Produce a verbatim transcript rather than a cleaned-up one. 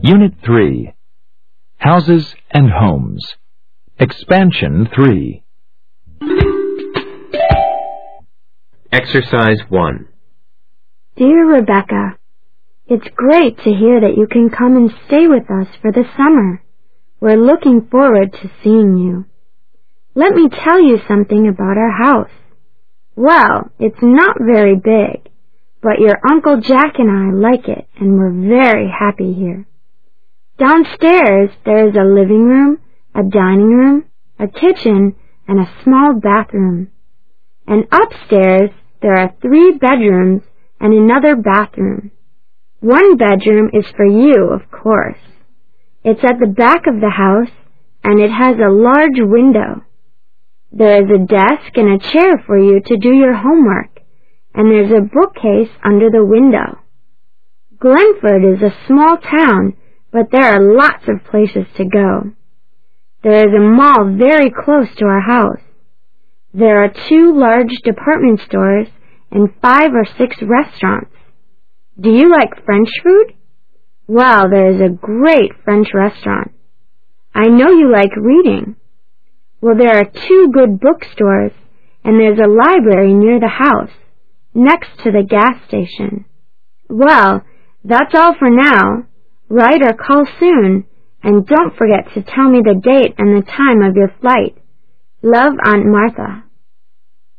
Unit three. Houses and Homes. Expansion three. Exercise one. Dear Rebecca, it's great to hear that you can come and stay with us for the summer. We're looking forward to seeing you. Let me tell you something about our house. Well, it's not very big, but your Uncle Jack and I like it, and we're very happy here. Downstairs, there is a living room, a dining room, a kitchen, and a small bathroom. And upstairs, there are three bedrooms and another bathroom. One bedroom is for you, of course. It's at the back of the house, and it has a large window. There is a desk and a chair for you to do your homework, and there's a bookcase under the window. Glenford is a small town, but there are lots of places to go. There is a mall very close to our house. There are two large department stores and five or six restaurants. Do you like French food? Well, there is a great French restaurant. I know you like reading. Well, there are two good bookstores, and there's a library near the house, next to the gas station. Well, that's all for now. Write or call soon, and don't forget to tell me the date and the time of your flight. Love, Aunt Martha.